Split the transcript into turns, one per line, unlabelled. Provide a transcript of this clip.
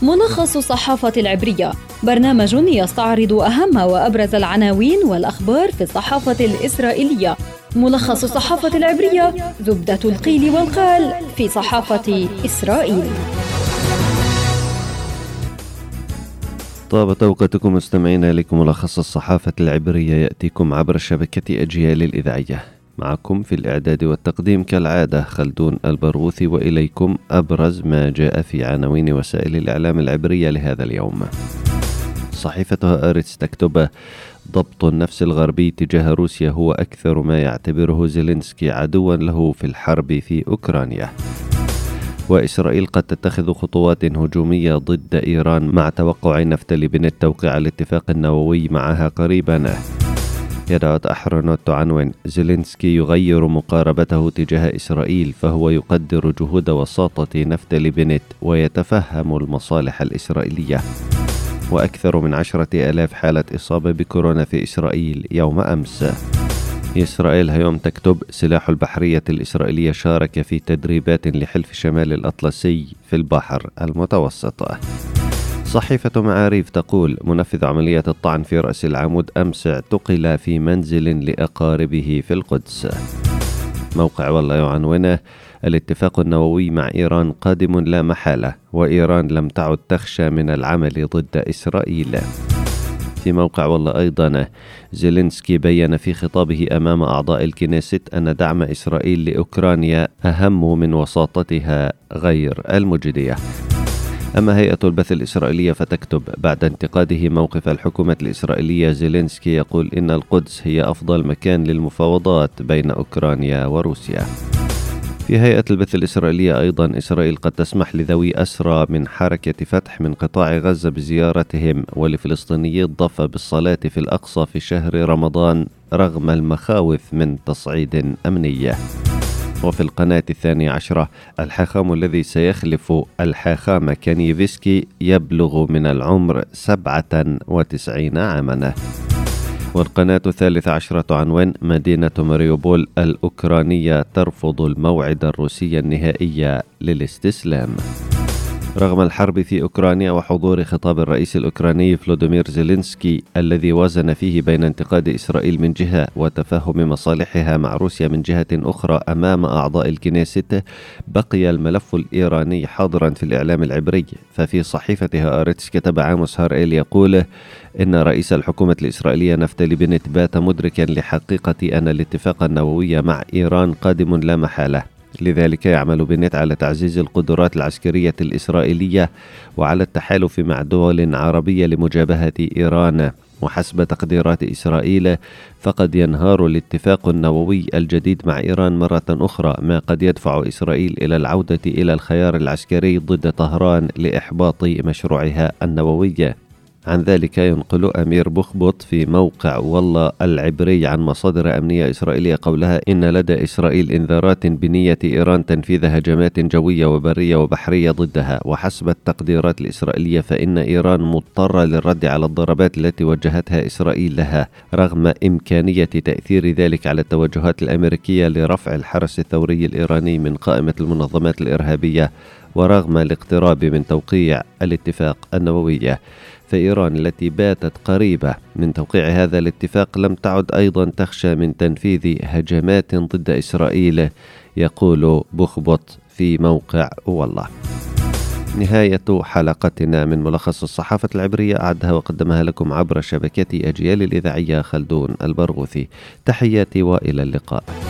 ملخص الصحافة العبرية، برنامج يستعرض أهم وأبرز العناوين والأخبار في الصحافة الإسرائيلية. ملخص الصحافة العبرية، زبدة القيل والقال في صحافة إسرائيل.
طابت أوقاتكم مستمعينا، لكم ملخص الصحافة العبرية يأتيكم عبر شبكة أجيال الإذاعية. معكم في الإعداد والتقديم كالعادة خلدون البرغوثي، وإليكم أبرز ما جاء في عناوين وسائل الإعلام العبرية لهذا اليوم. صحيفة هآرتس تكتب: ضبط النفس الغربي تجاه روسيا هو أكثر ما يعتبره زيلينسكي عدوا له في الحرب في أوكرانيا. وإسرائيل قد تتخذ خطوات هجومية ضد إيران مع توقع نفتالي بنت توقيع الاتفاق النووي معها قريبا. يدعوت أحرنوت تعنون: زيلينسكي يغير مقاربته تجاه إسرائيل، فهو يقدر جهود وساطة نفتالي بنت ويتفهم المصالح الإسرائيلية. وأكثر من 10,000 حالة إصابة بكورونا في إسرائيل يوم أمس. إسرائيل هيوم تكتب: سلاح البحرية الإسرائيلية شارك في تدريبات لحلف شمال الأطلسي في البحر المتوسط. صحيفة معاريف تقول: منفذ عملية الطعن في رأس العمود أمس اعتقل في منزل لأقاربه في القدس. موقع والله يعنونه: الاتفاق النووي مع إيران قادم لا محالة، وإيران لم تعد تخشى من العمل ضد إسرائيل. في موقع والله أيضا: زيلينسكي بيّن في خطابه أمام أعضاء الكنيست أن دعم إسرائيل لأوكرانيا أهم من وساطتها غير المجدية. أما هيئة البث الإسرائيلية فتكتب: بعد انتقاده موقف الحكومة الإسرائيلية، زيلينسكي يقول إن القدس هي أفضل مكان للمفاوضات بين أوكرانيا وروسيا. في هيئة البث الإسرائيلية أيضا: إسرائيل قد تسمح لذوي أسرى من حركة فتح من قطاع غزة بزيارتهم، ولفلسطينيي الضفة بالصلاة في الأقصى في شهر رمضان رغم المخاوف من تصعيد أمني. وفي القناة 12: الحاخام الذي سيخلف الحاخام كانيفسكي يبلغ من العمر 97 عاما. والقناة 13 عنوان: مدينة ماريوبول الأوكرانية ترفض الموعد الروسي النهائي للاستسلام. رغم الحرب في أوكرانيا وحضور خطاب الرئيس الأوكراني فلوديمير زيلينسكي الذي وزن فيه بين انتقاد إسرائيل من جهة وتفهم مصالحها مع روسيا من جهة أخرى أمام أعضاء الكنيست، بقي الملف الإيراني حاضرا في الإعلام العبري. ففي صحيفة هآرتس كتب عاموس هارئيل يقول إن رئيس الحكومة الإسرائيلية نفتالي بنت بات مدركا لحقيقة أن الاتفاق النووي مع إيران قادم لا محالة، لذلك يعمل بنت على تعزيز القدرات العسكرية الإسرائيلية وعلى التحالف مع دول عربية لمجابهة إيران. وحسب تقديرات إسرائيل فقد ينهار الاتفاق النووي الجديد مع إيران مرة أخرى، ما قد يدفع إسرائيل إلى العودة إلى الخيار العسكري ضد طهران لإحباط مشروعها النووي. عن ذلك ينقل أمير بخبط في موقع والله العبري عن مصادر أمنية إسرائيلية قولها إن لدى إسرائيل إنذارات بنية إيران تنفيذ هجمات جوية وبرية وبحرية ضدها. وحسب التقديرات الإسرائيلية فإن إيران مضطرة للرد على الضربات التي وجهتها إسرائيل لها، رغم إمكانية تأثير ذلك على التوجهات الأمريكية لرفع الحرس الثوري الإيراني من قائمة المنظمات الإرهابية، ورغم الاقتراب من توقيع الاتفاق النووي. فإيران التي باتت قريبة من توقيع هذا الاتفاق لم تعد أيضا تخشى من تنفيذ هجمات ضد إسرائيل، يقول بخبط في موقع والله. نهاية حلقتنا من ملخص الصحافة العبرية، أعدها وقدمها لكم عبر شبكة أجيال الإذاعية خلدون البرغوثي. تحياتي وإلى اللقاء.